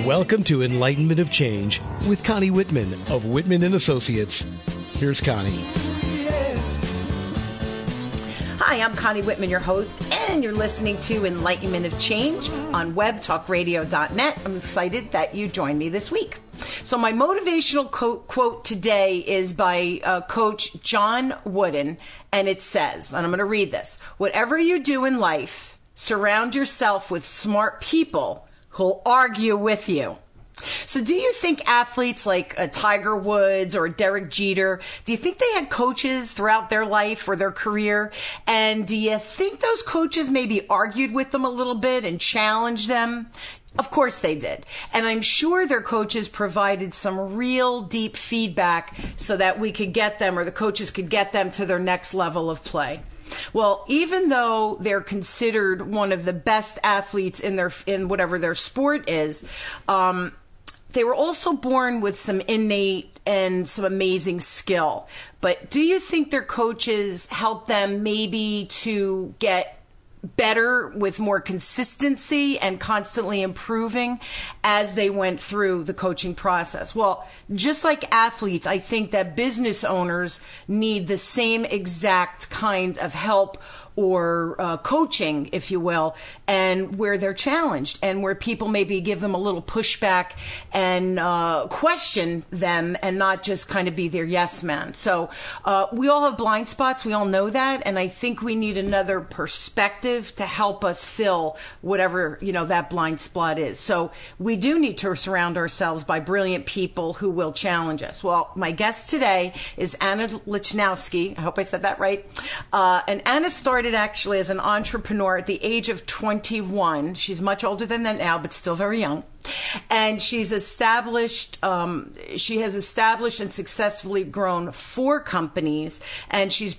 Welcome to Enlightenment of Change with Connie Whitman of Whitman and Associates. Here's Connie. Hi, I'm Connie Whitman, your host, and you're listening to Enlightenment of Change on webtalkradio.net. I'm excited that you joined me this week. So my motivational quote today is by Coach John Wooden, and it says, and I'm going to read this, "Whatever you do in life, surround yourself with smart people who'll argue with you." So do you think athletes like Tiger Woods or Derek Jeter, do you think they had coaches throughout their life or their career? And do you think those coaches maybe argued with them a little bit and challenged them? Of course they did. And I'm sure their coaches provided some real deep feedback so that we could get them, or the coaches could get them to their next level of play. Well, even though they're considered one of the best athletes in whatever their sport is, they were also born with some innate and some amazing skill. But do you think their coaches helped them maybe to get better with more consistency and constantly improving as they went through the coaching process? Well, just like athletes, I think that business owners need the same exact kind of help or coaching, if you will, and where they're challenged and where people maybe give them a little pushback and question them and not just kind of be their yes man. So we all have blind spots. We all know that. And I think we need another perspective to help us fill whatever, that blind spot is. So we do need to surround ourselves by brilliant people who will challenge us. Well, my guest today is Anna Lichnowsky. I hope I said that right. And Anna started actually as an entrepreneur at the age of 21. She's much older than that now, but still very young. And she has established and successfully grown 4 companies, and she's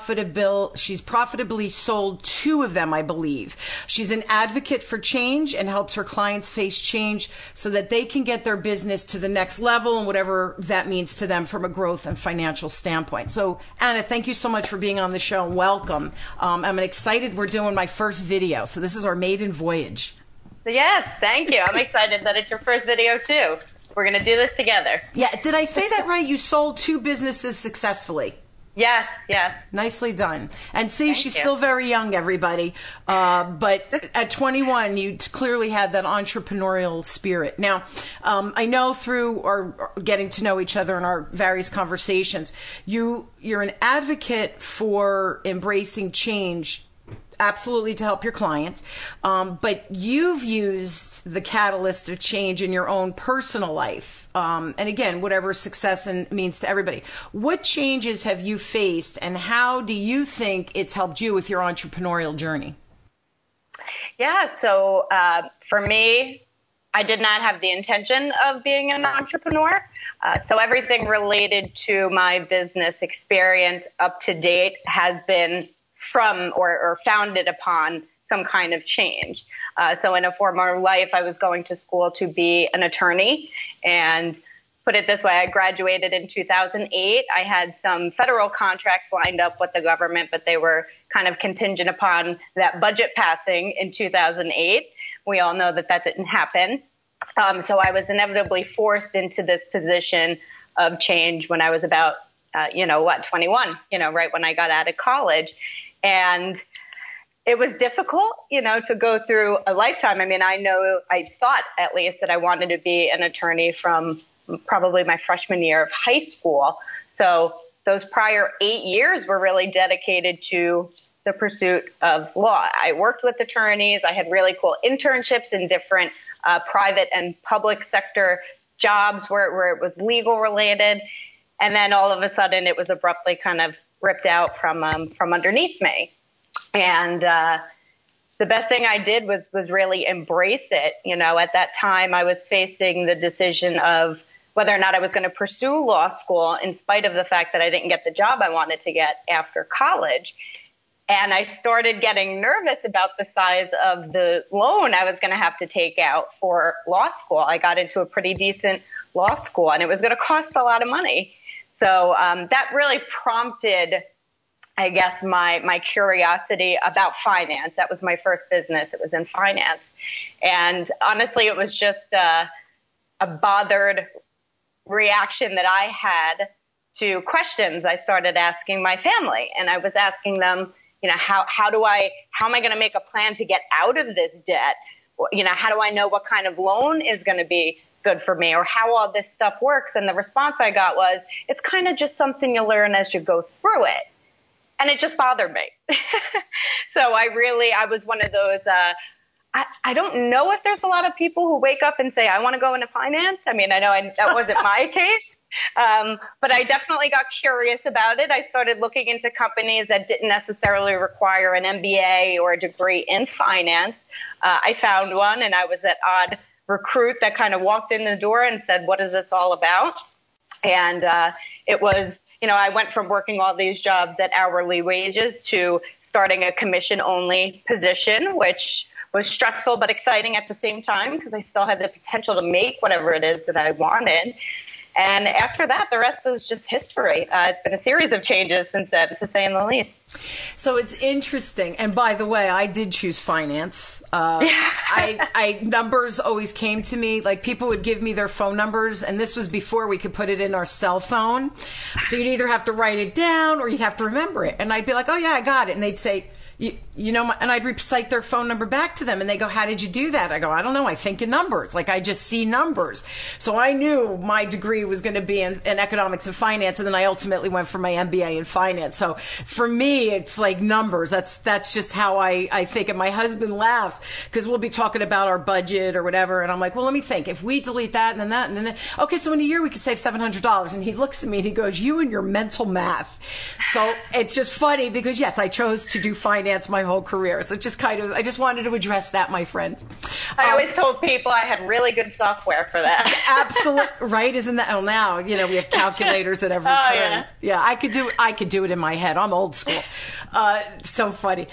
profitably sold 2 of them, I believe. She's an advocate for change and helps her clients face change so that they can get their business to the next level and whatever that means to them from a growth and financial standpoint. So, Anna, thank you so much for being on the show and welcome. I'm excited. We're doing my first video, so this is our maiden voyage. Yes, thank you. I'm excited that it's your first video, too. We're going to do this together. Yeah, did I say that right? You sold 2 businesses successfully. Yes. Nicely done. And see, she's still very young, everybody. But at 21, you clearly had that entrepreneurial spirit. Now, I know through our getting to know each other in our various conversations, you're an advocate for embracing change, absolutely, to help your clients. But you've used the catalyst of change in your own personal life. And again, whatever success means to everybody. What changes have you faced, and how do you think it's helped you with your entrepreneurial journey? Yeah, so for me, I did not have the intention of being an entrepreneur. So everything related to my business experience up to date has been from or founded upon some kind of change. So in a former life, I was going to school to be an attorney, and put it this way, I graduated in 2008. I had some federal contracts lined up with the government, but they were kind of contingent upon that budget passing in 2008. We all know that didn't happen. So I was inevitably forced into this position of change when I was about, 21, right when I got out of college. And it was difficult, to go through a lifetime. I mean, I thought at least that I wanted to be an attorney from probably my freshman year of high school. So those prior 8 years were really dedicated to the pursuit of law. I worked with attorneys. I had really cool internships in different private and public sector jobs where it was legal related. And then all of a sudden it was abruptly kind of ripped out from underneath me. And the best thing I did was really embrace it. At that time I was facing the decision of whether or not I was going to pursue law school in spite of the fact that I didn't get the job I wanted to get after college. And I started getting nervous about the size of the loan I was going to have to take out for law school. I got into a pretty decent law school, and it was going to cost a lot of money. So that really prompted, I guess, my curiosity about finance. That was my first business. It was in finance. And honestly, it was just a bothered reaction that I had to questions I started asking my family. And I was asking them, how am I going to make a plan to get out of this debt? How do I know what kind of loan is going to be good for me, or how all this stuff works? And the response I got was, it's kind of just something you learn as you go through it. And it just bothered me. So I was one of those, I don't know if there's a lot of people who wake up and say, I want to go into finance. I mean, I know that wasn't my case. But I definitely got curious about it. I started looking into companies that didn't necessarily require an MBA or a degree in finance. I found one, and I was at Odd Recruit that kind of walked in the door and said, what is this all about? And it was, I went from working all these jobs at hourly wages to starting a commission-only position, which was stressful but exciting at the same time because I still had the potential to make whatever it is that I wanted. And after that, the rest was just history. It's been a series of changes since then, to say the least. So it's interesting. And by the way, I did choose finance. Numbers always came to me. Like, people would give me their phone numbers, and this was before we could put it in our cell phone. So you'd either have to write it down or you'd have to remember it. And I'd be like, oh, yeah, I got it. And they'd say, and I'd recite their phone number back to them, and they go, how did you do that? I go, I don't know. I think in numbers. Like, I just see numbers. So I knew my degree was going to be in economics and finance, and then I ultimately went for my MBA in finance. So for me, it's like numbers. That's just how I think. And my husband laughs because we'll be talking about our budget or whatever, and I'm like, well, let me think. If we delete that and then that and then okay, so in a year we could save $700. And he looks at me and he goes, you and your mental math. So it's just funny because, yes, I chose to do finance my whole career. So I just wanted to address that, my friend. I always told people I had really good software for that. Absolutely. Right? Isn't that? Oh, now, we have calculators at every turn. Yeah, I could do it in my head. I'm old school. So funny.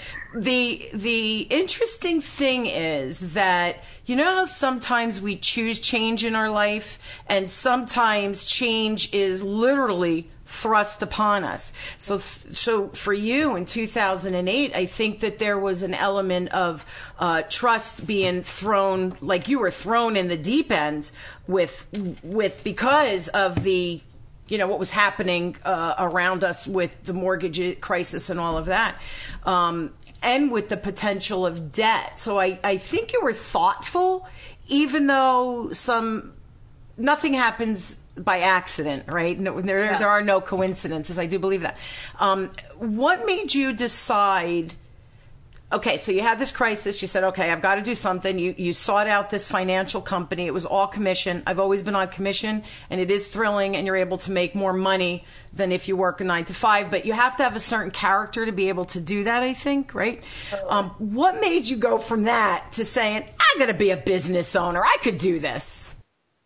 The interesting thing is that, how sometimes we choose change in our life, and sometimes change is literally thrust upon us. So for you in 2008, I think that there was an element of trust being thrown, like you were thrown in the deep end with because of the, what was happening around us with the mortgage crisis and all of that, and with the potential of debt. So I think you were thoughtful, even though nothing happens by accident, right? No, there are no coincidences. I do believe that. What made you decide, okay, so you had this crisis. You said, okay, I've got to do something. You sought out this financial company. It was all commission. I've always been on commission, and it is thrilling, and you're able to make more money than if you work a 9 to 5. But you have to have a certain character to be able to do that, I think, right? What made you go from that to saying, I'm going to be a business owner. I could do this?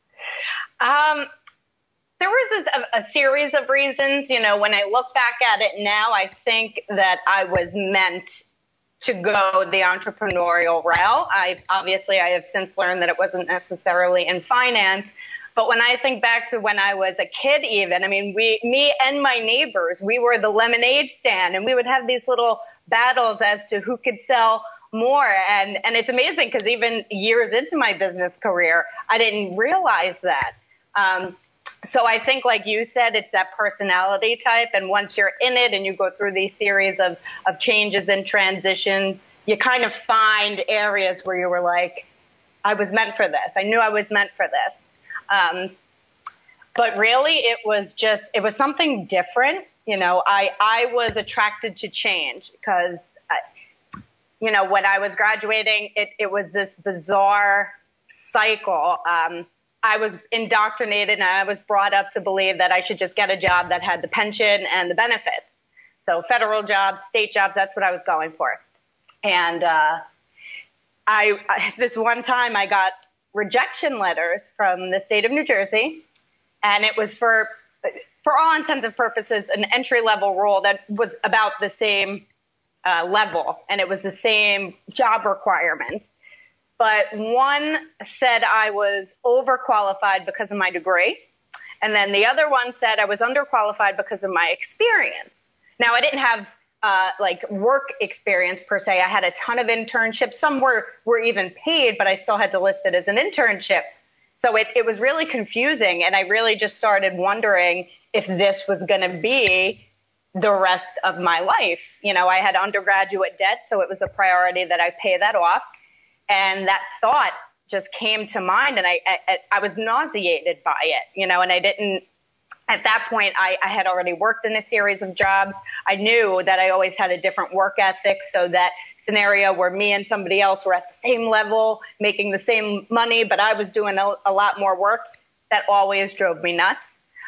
There was a series of reasons. When I look back at it now, I think that I was meant to go the entrepreneurial route. I have since learned that it wasn't necessarily in finance. But when I think back to when I was a kid even, me and my neighbors, we were the lemonade stand, and we would have these little battles as to who could sell more. And it's amazing because even years into my business career, I didn't realize that. So I think, like you said, it's that personality type. And once you're in it and you go through these series of changes and transitions, you kind of find areas where you were like, I was meant for this. I knew I was meant for this. But really, it was something different. I was attracted to change because, when I was graduating, it was this bizarre cycle. I was indoctrinated, and I was brought up to believe that I should just get a job that had the pension and the benefits. So federal jobs, state jobs, that's what I was going for. And this one time I got rejection letters from the state of New Jersey, and it was for all intents and purposes an entry-level role that was about the same level, and it was the same job requirements. But one said I was overqualified because of my degree. And then the other one said I was underqualified because of my experience. Now, I didn't have work experience per se. I had a ton of internships. Some were even paid, but I still had to list it as an internship. So it was really confusing, and I really just started wondering if this was going to be the rest of my life. You know, I had undergraduate debt, so it was a priority that I pay that off. And that thought just came to mind, and I was nauseated by it, you know, and I didn't, at that point, I had already worked in a series of jobs. I knew that I always had a different work ethic, so that scenario where me and somebody else were at the same level, making the same money, but I was doing a lot more work, that always drove me nuts.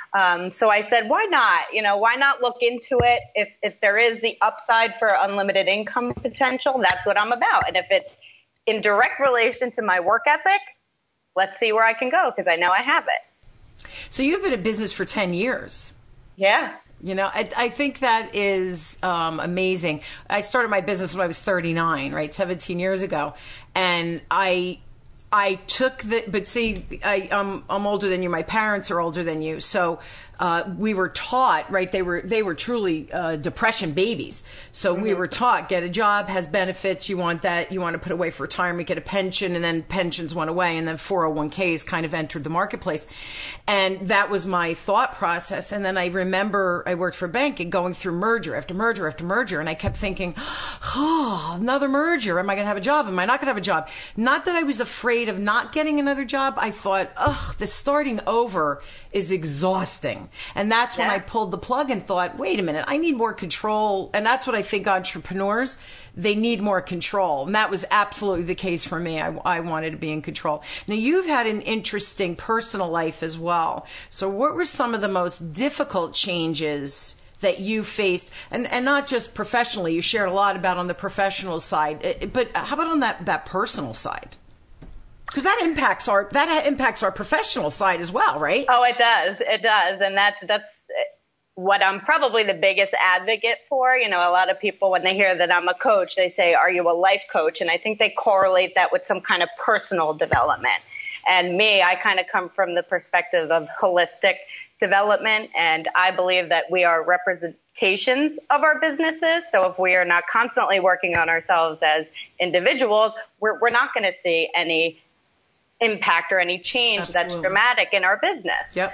So I said, why not? You know, why not look into it? If there is the upside for unlimited income potential, that's what I'm about. And if it's in direct relation to my work ethic, let's see where I can go, because I know I have it. So you've been in business for 10 years. Yeah. You know, I think that is amazing. I started my business when I was 39, right, 17 years ago. And I took but see, I'm older than you. My parents are older than you. So we were taught, right, they were truly depression babies. So we were taught, get a job, has benefits, you want that, you want to put away for retirement, get a pension, and then pensions went away, and then 401ks kind of entered the marketplace. And that was my thought process. And then I remember I worked for a bank and going through merger after merger after merger, and I kept thinking, oh, another merger. Am I going to have a job? Am I not going to have a job? Not that I was afraid of not getting another job. I thought, the starting over is exhausting. And that's when I pulled the plug and thought, wait a minute, I need more control. And that's what I think entrepreneurs, they need more control. And that was absolutely the case for me. I wanted to be in control. Now, you've had an interesting personal life as well. So what were some of the most difficult changes that you faced? And not just professionally, you shared a lot about on the professional side, but how about on that personal side? Because that impacts our professional side as well, right? Oh, it does. It does. And that's what I'm probably the biggest advocate for. You know, a lot of people, when they hear that I'm a coach, they say, are you a life coach? And I think they correlate that with some kind of personal development. And me, I kind of come from the perspective of holistic development. And I believe that we are representations of our businesses. So if we are not constantly working on ourselves as individuals, we're not going to see any impact or any change that's dramatic in our business. Yep.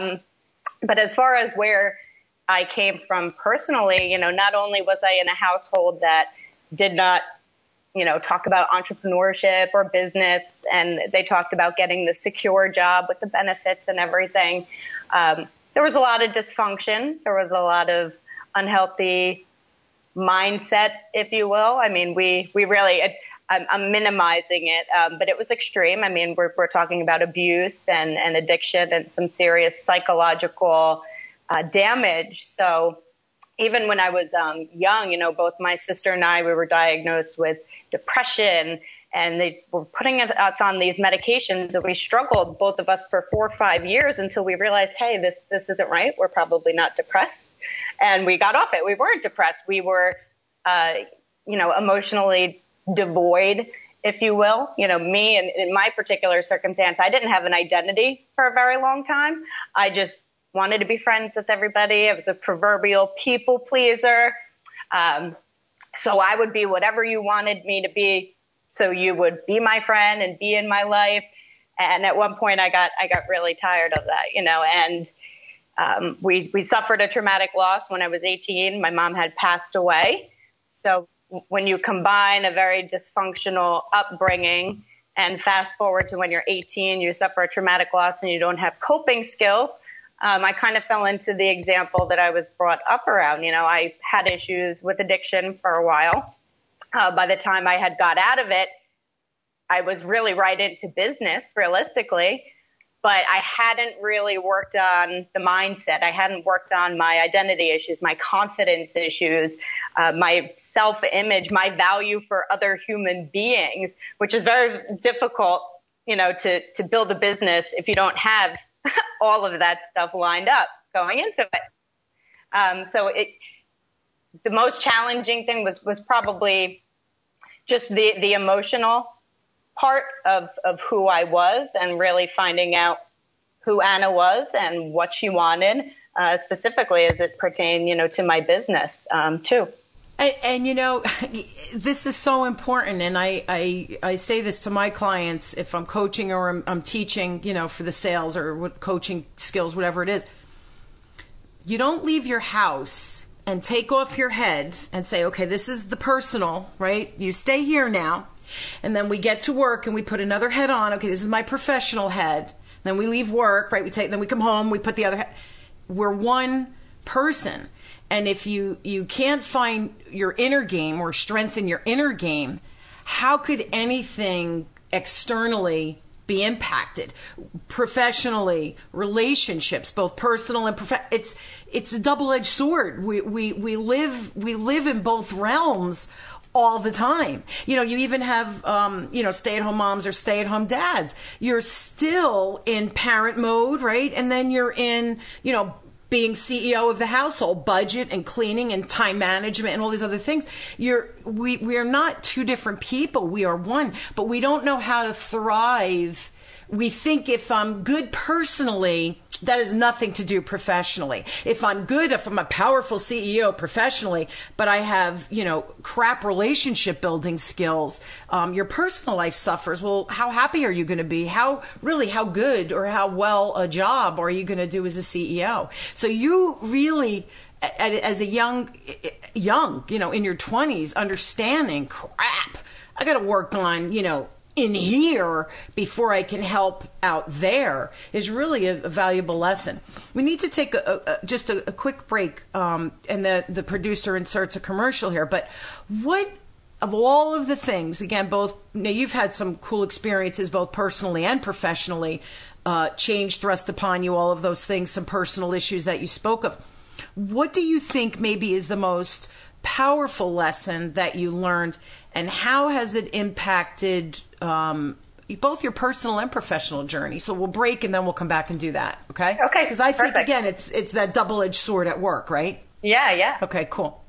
But as far as where I came from personally, you know, not only was I in a household that did not, you know, talk about entrepreneurship or business, and they talked about getting the secure job with the benefits and everything. There was a lot of dysfunction. There was a lot of unhealthy mindset, if you will. I mean, we really, I'm minimizing it, but it was extreme. I mean, we're talking about abuse and addiction and some serious psychological damage. So even when I was young, you know, both my sister and I, we were diagnosed with depression, and they were putting us on these medications, and we struggled, both of us, for 4 or 5 years until we realized, hey, this isn't right. We're probably not depressed. And we got off it. We weren't depressed. We were, you know, emotionally devoid, if you will. You know, me, and in my particular circumstance, I didn't have an identity for a very long time. I just wanted to be friends with everybody. I was a proverbial people pleaser. So I would be whatever you wanted me to be, so you would be my friend and be in my life. And at one point I got really tired of that, you know, and we suffered a traumatic loss when I was 18. My mom had passed away. So when you combine a very dysfunctional upbringing and fast forward to when you're 18, you suffer a traumatic loss and you don't have coping skills, I kind of fell into the example that I was brought up around. You know, I had issues with addiction for a while. By the time I had got out of it, I was really right into business, realistically, but I hadn't really worked on the mindset. I hadn't worked on my identity issues, my confidence issues, my self-image, my value for other human beings, which is very difficult, you know, to build a business if you don't have all of that stuff lined up going into it. So the most challenging thing was probably just the emotional part of who I was, and really finding out who Anna was and what she wanted, specifically as it pertained, you know, to my business, too. And you know, this is so important, and I say this to my clients if I'm coaching or I'm teaching, you know, for the sales or what coaching skills, whatever it is. You don't leave your house and take off your head and say, okay, this is the personal, right? You stay here now, and then we get to work and we put another head on. Okay, this is my professional head. Then we leave work, right? Then we come home, we put the other head. We're one person. And if you can't find your inner game or strengthen your inner game, how could anything externally be impacted? Professionally, relationships, both personal and professional. It's a double-edged sword. We live in both realms all the time. You know, you even have, stay-at-home moms or stay-at-home dads. You're still in parent mode, right? And then you're in, being CEO of the household, budget and cleaning and time management and all these other things. We are not two different people. We are one, but we don't know how to thrive. We think if I'm good personally, that has nothing to do professionally. If I'm a powerful CEO professionally, but I have, crap relationship building skills, your personal life suffers. Well, how happy are you going to be? How good or how well a job are you going to do as a CEO? So you really, as a young, in your 20s, understanding, crap, I got to work on, in here before I can help out there is really a valuable lesson. We need to take just a quick break, and the producer inserts a commercial here. But what of all of the things, again, you've had some cool experiences both personally and professionally, change thrust upon you, all of those things, some personal issues that you spoke of. What do you think maybe is the most powerful lesson that you learned, and how has it impacted both your personal and professional journey? So we'll break and then we'll come back and do that. Okay? Okay. Because I think, again, it's that double-edged sword at work, right? Yeah. Okay, cool.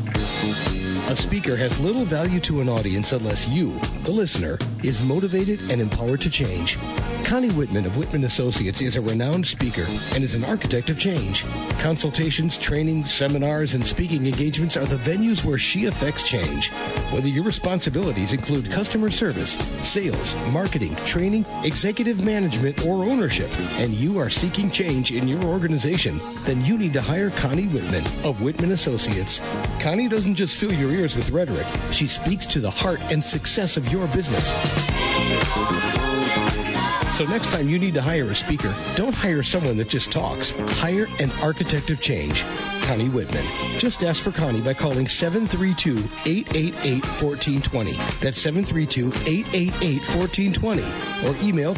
A speaker has little value to an audience unless you, the listener, is motivated and empowered to change. Connie Whitman of Whitman Associates is a renowned speaker and is an architect of change. Consultations, training, seminars, and speaking engagements are the venues where she affects change. Whether your responsibilities include customer service, sales, marketing, training, executive management, or ownership, and you are seeking change in your organization, then you need to hire Connie Whitman of Whitman Associates. Connie doesn't just fill your ears with rhetoric. She speaks to the heart and success of your business. So next time you need to hire a speaker, don't hire someone that just talks. Hire an architect of change. Connie Whitman. Just ask for Connie by calling 732-888-1420. That's 732-888-1420. Or email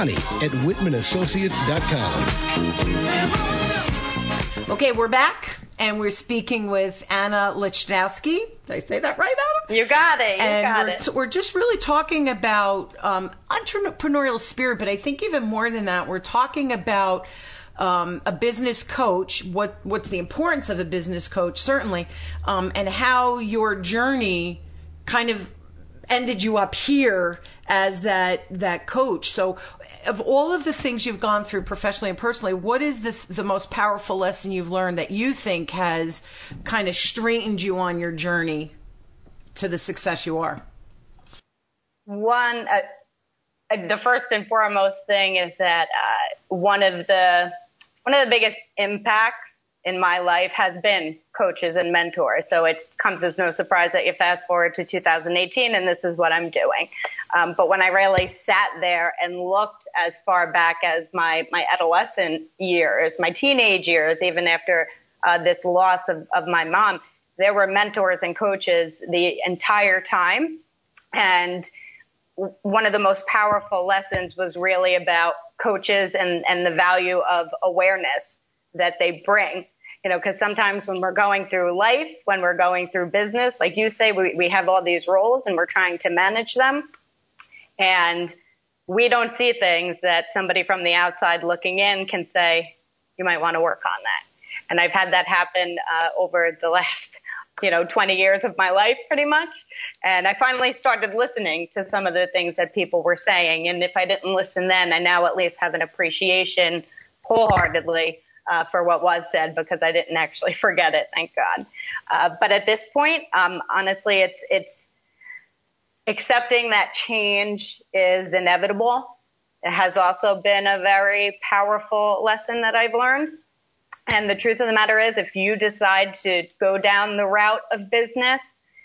Connie@WhitmanAssociates.com. Okay, we're back, and we're speaking with Anna Lichnowsky. Did I say that right, Anna? You got it. We're just really talking about entrepreneurial spirit, but I think even more than that, we're talking about a business coach, what's the importance of a business coach, certainly, and how your journey kind of ended you up here as that coach. So of all of the things you've gone through professionally and personally, what is the most powerful lesson you've learned that you think has kind of straightened you on your journey to the success you are? One, the first and foremost thing is that one of the biggest impacts in my life has been coaches and mentors. So it comes as no surprise that you fast forward to 2018 and this is what I'm doing. But when I really sat there and looked as far back as my adolescent years, my teenage years, even after this loss of my mom, there were mentors and coaches the entire time. And one of the most powerful lessons was really about coaches and the value of awareness that they bring. Because sometimes when we're going through life, when we're going through business, like you say, we have all these roles and we're trying to manage them. And we don't see things that somebody from the outside looking in can say, you might want to work on that. And I've had that happen over the last 20 years of my life, pretty much. And I finally started listening to some of the things that people were saying. And if I didn't listen then, I now at least have an appreciation wholeheartedly for what was said, because I didn't actually forget it, thank God. But at this point, honestly, it's accepting that change is inevitable. It has also been a very powerful lesson that I've learned. And the truth of the matter is, if you decide to go down the route of business,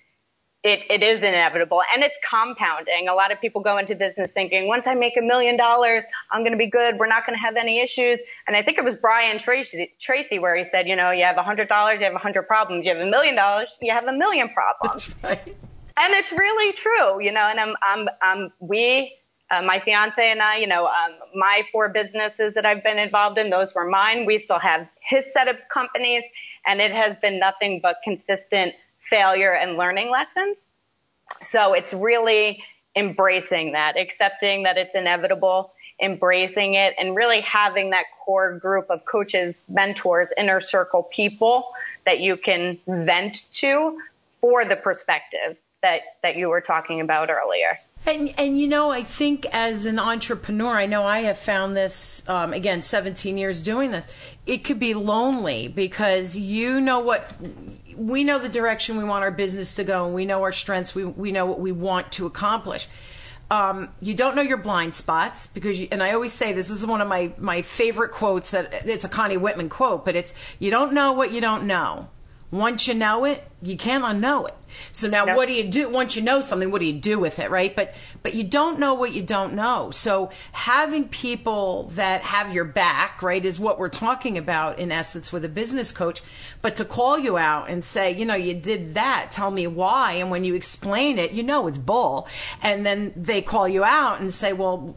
it is inevitable, and it's compounding. A lot of people go into business thinking, once I make $1 million, I'm going to be good. We're not going to have any issues. And I think it was Brian Tracy where he said, you have $100, you have 100 problems. You have $1 million, you have 1 million problems. That's right. And it's really true, and my fiance and I, my 4 businesses that I've been involved in, those were mine. We still have his set of companies, and it has been nothing but consistent failure and learning lessons. So it's really embracing that, accepting that it's inevitable, embracing it, and really having that core group of coaches, mentors, inner circle people that you can vent to for the perspective that you were talking about earlier. And I think as an entrepreneur, I know I have found this, again, 17 years doing this, it could be lonely because we know the direction we want our business to go, and we know our strengths, we know what we want to accomplish. You don't know your blind spots because, and I always say this is one of my favorite quotes, that it's a Connie Whitman quote, but it's, you don't know what you don't know. Once you know it, you can't unknow it. So now What do you do? Once you know something, what do you do with it, right? But you don't know what you don't know. So having people that have your back, right, is what we're talking about in essence with a business coach. But to call you out and say, you did that, tell me why. And when you explain it, it's bull. And then they call you out and say, well,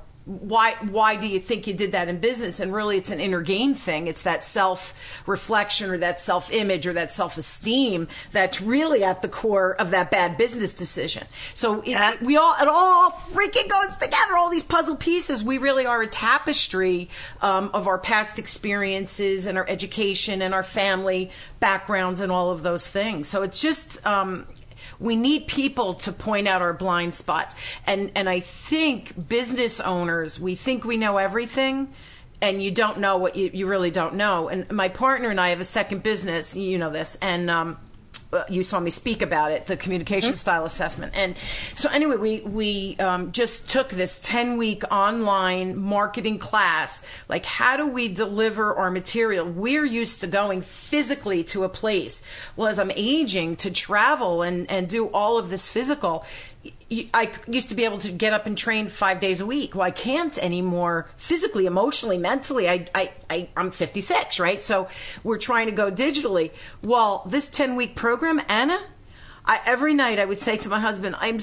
why do you think you did that in business? And really it's an inner game thing. It's that self-reflection or that self-image or that self-esteem that's really at the core of that bad business decision. So it all freaking goes together, all these puzzle pieces. We really are a tapestry of our past experiences and our education and our family backgrounds and all of those things. So it's just... we need people to point out our blind spots. And I think business owners, we think we know everything, and you don't know what you really don't know. And my partner and I have a second business, you know this, and you saw me speak about it, the communication style assessment. And so anyway, we just took this 10-week online marketing class. Like, how do we deliver our material? We're used to going physically to a place. Well, as I'm aging, to travel and do all of this physical, I used to be able to get up and train 5 days a week. Well, I can't anymore physically, emotionally, mentally. I'm 56, right? So we're trying to go digitally. Well, this 10-week program, Anna, every night I would say to my husband, I'm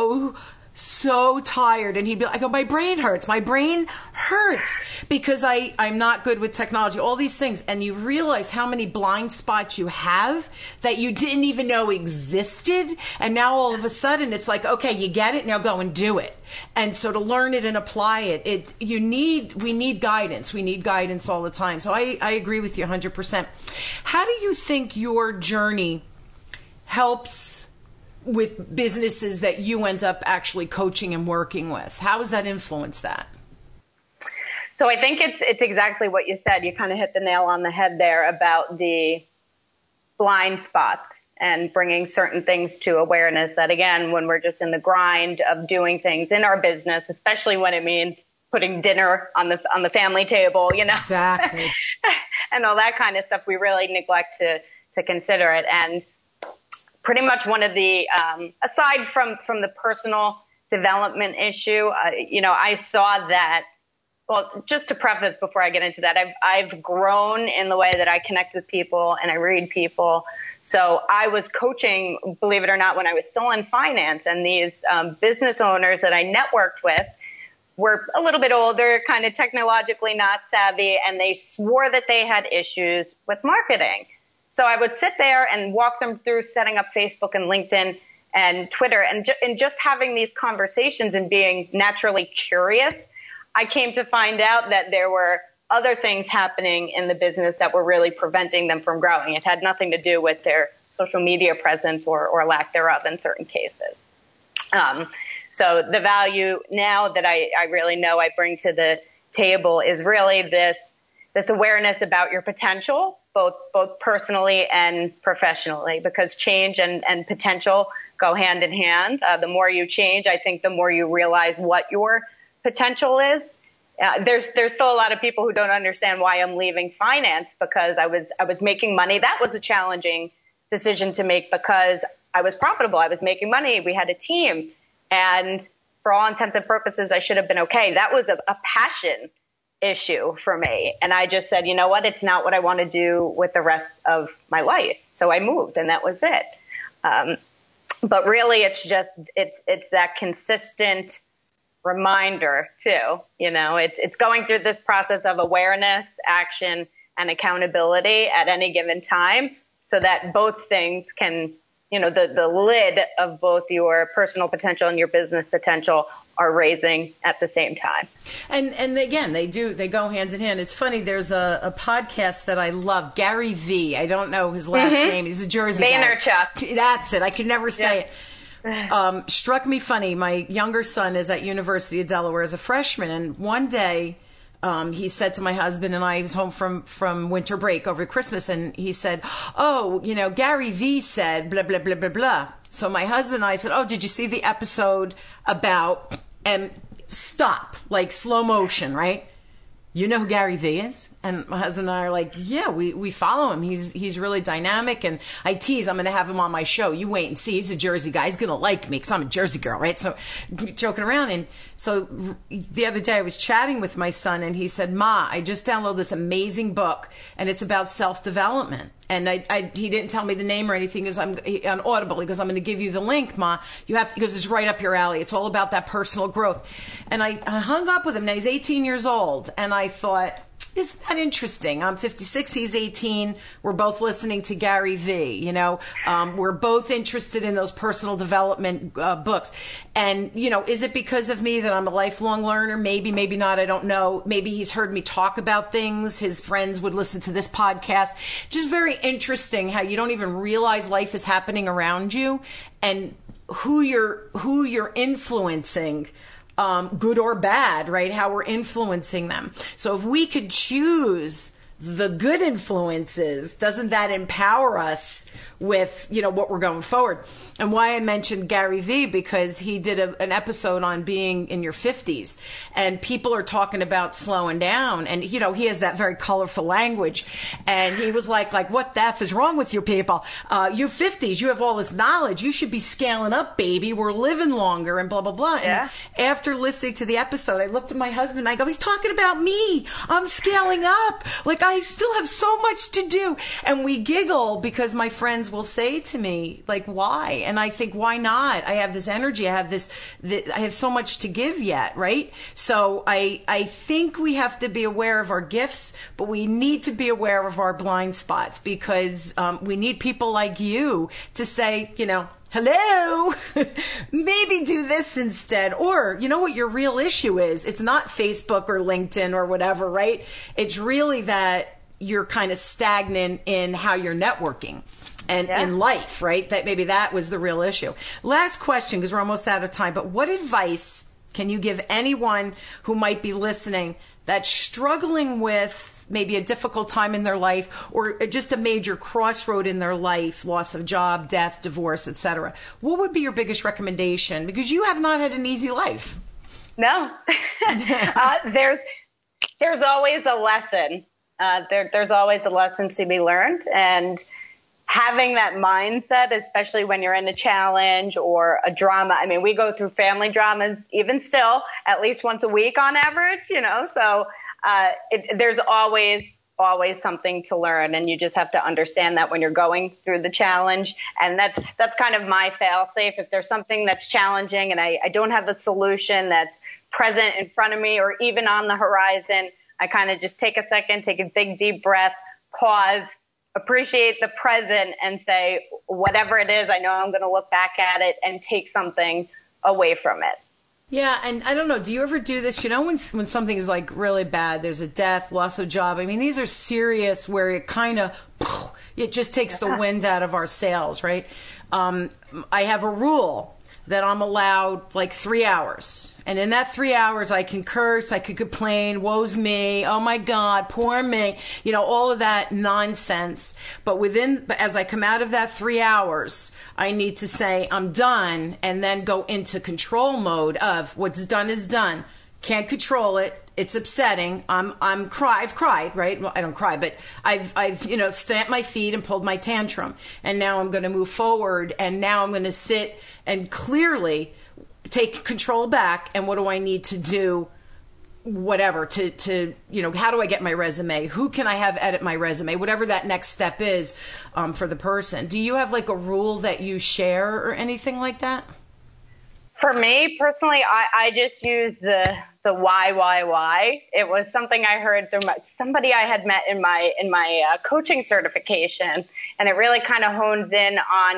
so tired. And he'd be like, my brain hurts. My brain hurts because I'm not good with technology, all these things. And you realize how many blind spots you have that you didn't even know existed. And now all of a sudden it's like, okay, you get it. Now go and do it. And so to learn it and apply it, we need guidance. We need guidance all the time. So I agree with you 100%. How do you think your journey helps with businesses that you end up actually coaching and working with? How has that influenced that? So I think it's exactly what you said. You kind of hit the nail on the head there about the blind spots and bringing certain things to awareness that, again, when we're just in the grind of doing things in our business, especially when it means putting dinner on the family table, Exactly. and all that kind of stuff, we really neglect to consider it. And pretty much one of the, aside from the personal development issue, I saw that, well, just to preface before I get into that, I've grown in the way that I connect with people and I read people. So I was coaching, believe it or not, when I was still in finance, and these business owners that I networked with were a little bit older, kind of technologically not savvy, and they swore that they had issues with marketing. So I would sit there and walk them through setting up Facebook and LinkedIn and Twitter, and just having these conversations and being naturally curious, I came to find out that there were other things happening in the business that were really preventing them from growing. It had nothing to do with their social media presence or lack thereof in certain cases. So the value now that I really know I bring to the table is really this this awareness about your potential, both personally and professionally, because change and potential go hand in hand. The more you change, I think the more you realize what your potential is. There's still a lot of people who don't understand why I'm leaving finance, because I was making money. That was a challenging decision to make because I was profitable. I was making money. We had a team, and for all intents and purposes, I should have been okay. That was a passion issue for me. And I just said, you know what? It's not what I want to do with the rest of my life. So I moved, and that was it. But really, it's that consistent reminder too. It's going through this process of awareness, action, and accountability at any given time, so that both things can, the lid of both your personal potential and your business potential are raising at the same time. And again, they go hand in hand. It's funny. There's a podcast that I love, Gary V. I don't know his last name. He's a Jersey Vaynerchuk. guy. That's it. I could never say it. Struck me funny. My younger son is at University of Delaware as a freshman, and one day he said to my husband and I, he was home from winter break over Christmas, and he said, "Oh, Gary V said blah blah blah blah blah." So my husband and I said, "Oh, did you see the episode about stop, like slow motion, right? You know who Gary V is?" And my husband and I are like, "Yeah, we follow him. He's really dynamic." And I tease, I'm going to have him on my show. You wait and see. He's a Jersey guy. He's going to like me because I'm a Jersey girl, right? So joking around. And so the other day I was chatting with my son, and he said, "Ma, I just downloaded this amazing book, and it's about self-development." And he didn't tell me the name or anything, because I'm on Audible. He goes, "I'm going to give you the link, Ma. You have to," because it's right up your alley. It's all about that personal growth. And I hung up with him. Now he's 18 years old, and I thought, isn't that interesting? I'm 56, he's 18. We're both listening to Gary V. We're both interested in those personal development books. And, is it because of me that I'm a lifelong learner? Maybe, maybe not. I don't know. Maybe he's heard me talk about things. His friends would listen to this podcast. Just very interesting how you don't even realize life is happening around you, and who you're influencing, good or bad, right? How we're influencing them. So if we could choose the good influences, doesn't that empower us with, what we're going forward? And why I mentioned Gary V, because he did an episode on being in your 50s, and people are talking about slowing down, and, he has that very colorful language, and he was like, what the F is wrong with you people? You 50s, you have all this knowledge. You should be scaling up, baby. We're living longer, and blah, blah, blah. Yeah. And after listening to the episode, I looked at my husband and I go, he's talking about me. I'm scaling up. I still have so much to do. And we giggle because my friends will say to me, why? And I think, why not? I have this energy. I have so much to give yet, right? So I think we have to be aware of our gifts, but we need to be aware of our blind spots, because we need people like you to say, hello, maybe do this instead. Or, what your real issue is? It's not Facebook or LinkedIn or whatever, right? It's really that you're kind of stagnant in how you're networking and in life, right? That was the real issue. Last question, because we're almost out of time, but what advice can you give anyone who might be listening that's struggling with maybe a difficult time in their life, or just a major crossroad in their life, loss of job, death, divorce, etc.? What would be your biggest recommendation? Because you have not had an easy life. No. There's always a lesson. There's always a lesson to be learned. And having that mindset, especially when you're in a challenge or a drama. I mean, we go through family dramas even still, at least once a week on average, so there's always something to learn, and you just have to understand that when you're going through the challenge. And that's kind of my fail-safe. If there's something that's challenging and I don't have a solution that's present in front of me or even on the horizon, I kind of just take a second, take a big deep breath, pause, appreciate the present, and say, whatever it is, I know I'm going to look back at it and take something away from it. Yeah, and I don't know, do you ever do this? When something is really bad, there's a death, loss of job. I mean, these are serious, where it kind of, it just takes the wind out of our sails, right? I have a rule that I'm allowed 3 hours. And in that 3 hours, I can curse, I could complain, woe's me, oh my God, poor me, all of that nonsense. But as I come out of that 3 hours, I need to say, I'm done, and then go into control mode of what's done is done. Can't control it. It's upsetting. I've cried, right? Well, I don't cry, but I've stamped my feet and pulled my tantrum. And now I'm going to move forward, and now I'm going to sit and clearly take control back. And what do I need to do? Whatever to how do I get my resume? Who can I have edit my resume? Whatever that next step is for the person. Do you have like a rule that you share or anything like that? For me personally, I just use the why. It was something I heard through somebody I had met in my coaching certification, and it really kind of hones in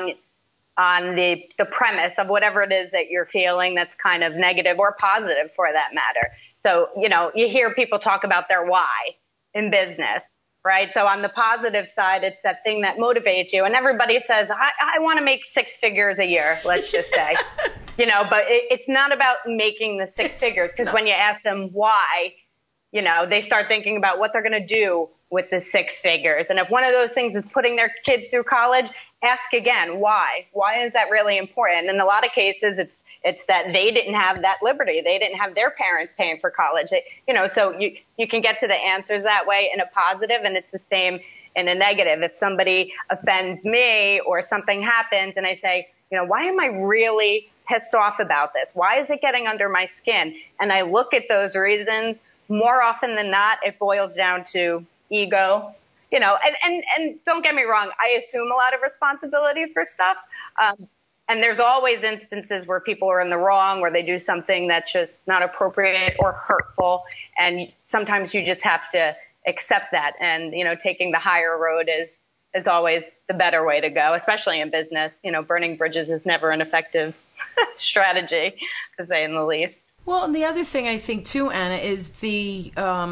on the premise of whatever it is that you're feeling that's kind of negative or positive for that matter. So, you hear people talk about their why in business, right? So on the positive side, it's that thing that motivates you. And everybody says, I want to make 6 figures a year, let's just say. But it's not about making the 6 figures, because when you ask them why, they start thinking about what they're going to do with the 6 figures. And if one of those things is putting their kids through college, ask again, why? Why is that really important? In a lot of cases, it's that they didn't have that liberty. They didn't have their parents paying for college. So you can get to the answers that way in a positive, and it's the same in a negative. If somebody offends me or something happens and I say, why am I really pissed off about this? Why is it getting under my skin? And I look at those reasons, more often than not, it boils down to ego. And don't get me wrong, I assume a lot of responsibility for stuff. And there's always instances where people are in the wrong, where they do something that's just not appropriate or hurtful. And sometimes you just have to accept that. And, taking the higher road is always the better way to go, especially in business. Burning bridges is never an effective strategy, to say in the least. Well, and the other thing I think too, Anna, is the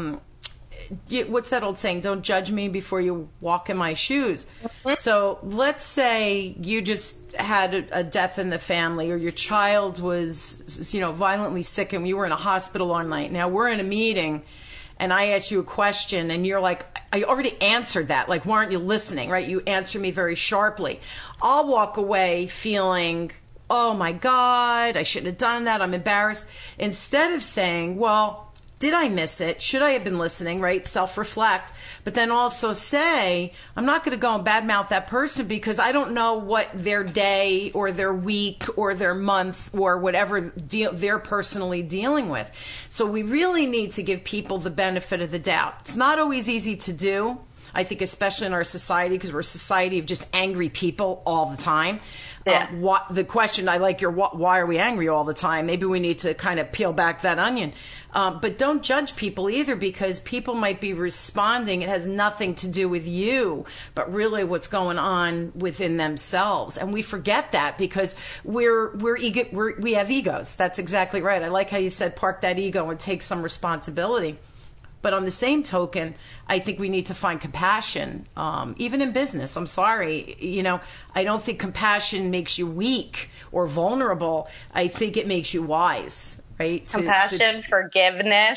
what's that old saying? Don't judge me before you walk in my shoes. Mm-hmm. So let's say you just had a death in the family, or your child was, violently sick, and you were in a hospital all night. Now we're in a meeting, and I ask you a question, and you're like, I already answered that. Like, why aren't you listening? Right? You answer me very sharply. I'll walk away feeling, oh my God, I shouldn't have done that. I'm embarrassed. Instead of saying, well, did I miss it? Should I have been listening, right? Self-reflect. But then also say, I'm not going to go and badmouth that person, because I don't know what their day or their week or their month or whatever they're personally dealing with. So we really need to give people the benefit of the doubt. It's not always easy to do, I think, especially in our society, because we're a society of just angry people all the time. Yeah. The question, I like your why are we angry all the time? Maybe we need to kind of peel back that onion. But don't judge people either, because people might be responding. It has nothing to do with you, but really what's going on within themselves. And we forget that because we have egos. That's exactly right. I like how you said park that ego and take some responsibility. But on the same token, I think we need to find compassion, even in business. I'm sorry. I don't think compassion makes you weak or vulnerable. I think it makes you wise, right? Compassion, forgiveness,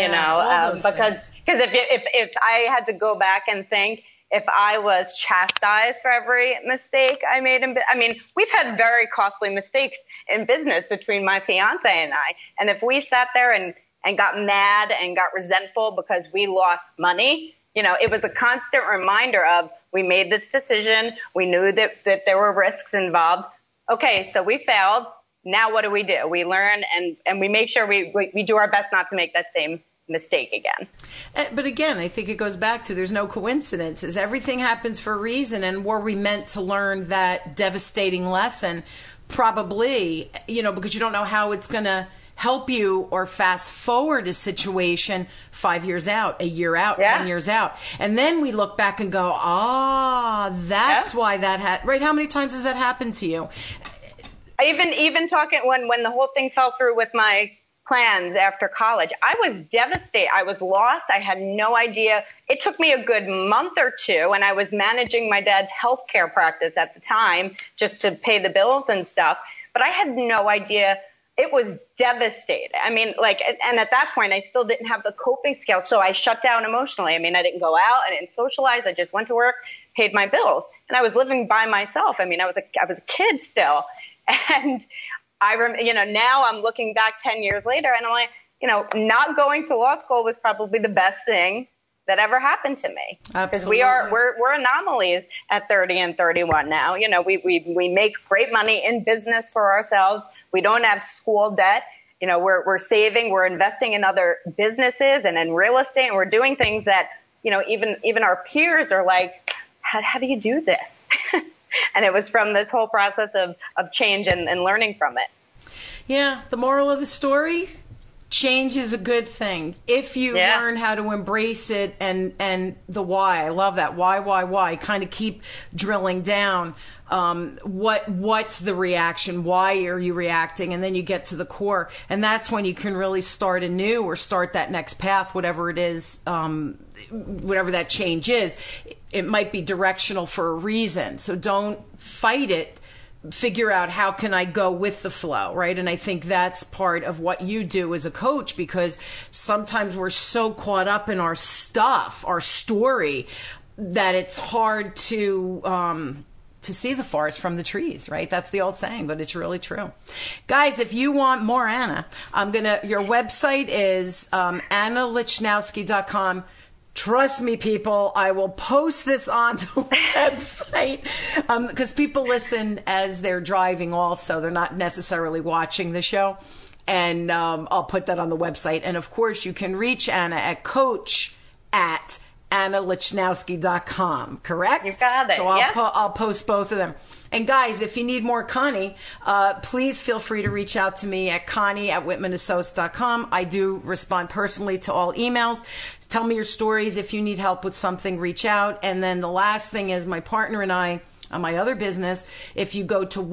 because if I had to go back and think, if I was chastised for every mistake I made we've had very costly mistakes in business between my fiance and I. And if we sat there and got mad and got resentful because we lost money, it was a constant reminder of, we made this decision. We knew that there were risks involved. Okay, so we failed. Now what do? We learn and we make sure we do our best not to make that same mistake again. But again, I think it goes back to, there's no coincidences. Everything happens for a reason. And were we meant to learn that devastating lesson? Probably, because you don't know how it's going to help you or fast forward a situation 5 years out, a year out, 10 years out. And then we look back and go, that's why that happened. Right? How many times has that happened to you? Even talking when the whole thing fell through with my plans after college, I was devastated. I was lost. I had no idea. It took me a good month or two, and I was managing my dad's healthcare practice at the time just to pay the bills and stuff. But I had no idea it was devastating. I mean, like, and at that point, I still didn't have the coping skills. So I shut down emotionally. I mean, I didn't go out. I didn't socialize. I just went to work, paid my bills. And I was living by myself. I mean, I was a kid still. And now I'm looking back 10 years later and I'm like, not going to law school was probably the best thing that ever happened to me. Because we're anomalies at 30 and 31 now. We make great money in business for ourselves. We don't have school debt. We're saving, we're investing in other businesses and in real estate, and we're doing things that, even our peers are like, how do you do this? And it was from this whole process of change and learning from it. Yeah. The moral of the story, change is a good thing if you learn how to embrace it and the why. I love that. Why? Kind of keep drilling down. What's the reaction? Why are you reacting? And then you get to the core. And that's when you can really start anew or start that next path, whatever it is, whatever that change is. It might be directional for a reason. So don't fight it. Figure out how can I go with the flow, right? And I think that's part of what you do as a coach, because sometimes we're so caught up in our stuff, our story, that it's hard to see the forest from the trees, right? That's the old saying, but it's really true. Guys, if you want more Anna, your website is AnnaLichnowsky.com. Trust me, people, I will post this on the website because people listen as they're driving also. They're not necessarily watching the show. And I'll put that on the website. And, of course, you can reach Anna at coach@AnnaLichnowsky.com, correct? You got it. So I'll post both of them. And, guys, if you need more Connie, please feel free to reach out to me at Connie@WhitmanAssociates.com. I do respond personally to all emails. Tell me your stories. If you need help with something, reach out. And then the last thing is my partner and I, on my other business, if you go to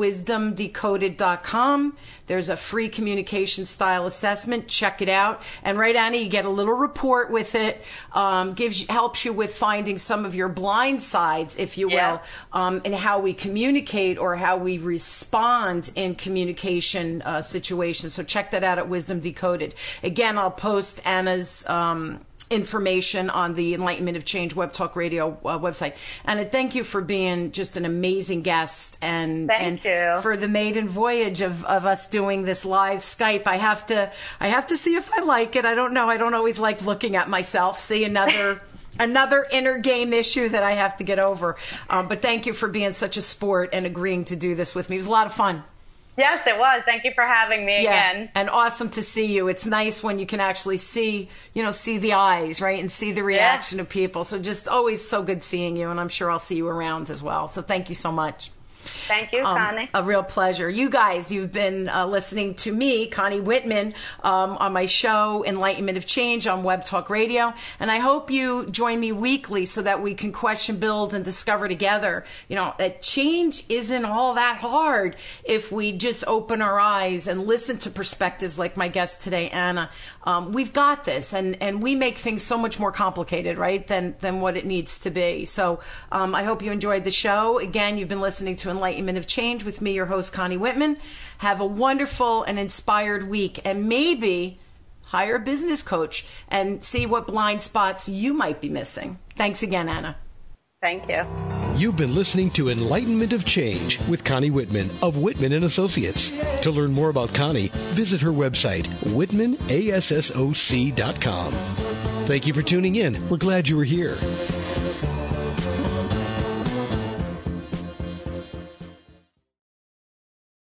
wisdomdecoded.com, there's a free communication style assessment. Check it out. And right, Annie, you get a little report with it. Helps you with finding some of your blind sides, if you will, and how we communicate or how we respond in communication situations. So check that out at Wisdom Decoded. Again, I'll post Anna's information on the Enlightenment of Change Web Talk Radio website. And thank you for being just an amazing guest and for the maiden voyage of us doing this live Skype. I have to see if I like it. I don't know. I don't always like looking at myself. See another inner game issue that I have to get over. But thank you for being such a sport and agreeing to do this with me. It was a lot of fun. Yes, it was. Thank you for having me again. And awesome to see you. It's nice when you can actually see the eyes, right? And see the reaction of people. So just always so good seeing you. And I'm sure I'll see you around as well. So thank you so much. Thank you, Connie. A real pleasure. You guys, you've been listening to me, Connie Whitman, on my show, Enlightenment of Change on Web Talk Radio. And I hope you join me weekly so that we can question, build, and discover together, that change isn't all that hard if we just open our eyes and listen to perspectives like my guest today, Anna. We've got this, and we make things so much more complicated, right, than what it needs to be. So I hope you enjoyed the show. Again, you've been listening to Enlightenment of Change with me, your host, Connie Whitman. Have a wonderful and inspired week, and maybe hire a business coach and see what blind spots you might be missing. Thanks again, Anna. Thank you. You've been listening to Enlightenment of Change with Connie Whitman of Whitman & Associates. To learn more about Connie, visit her website, WhitmanAssociates.com. Thank you for tuning in. We're glad you were here.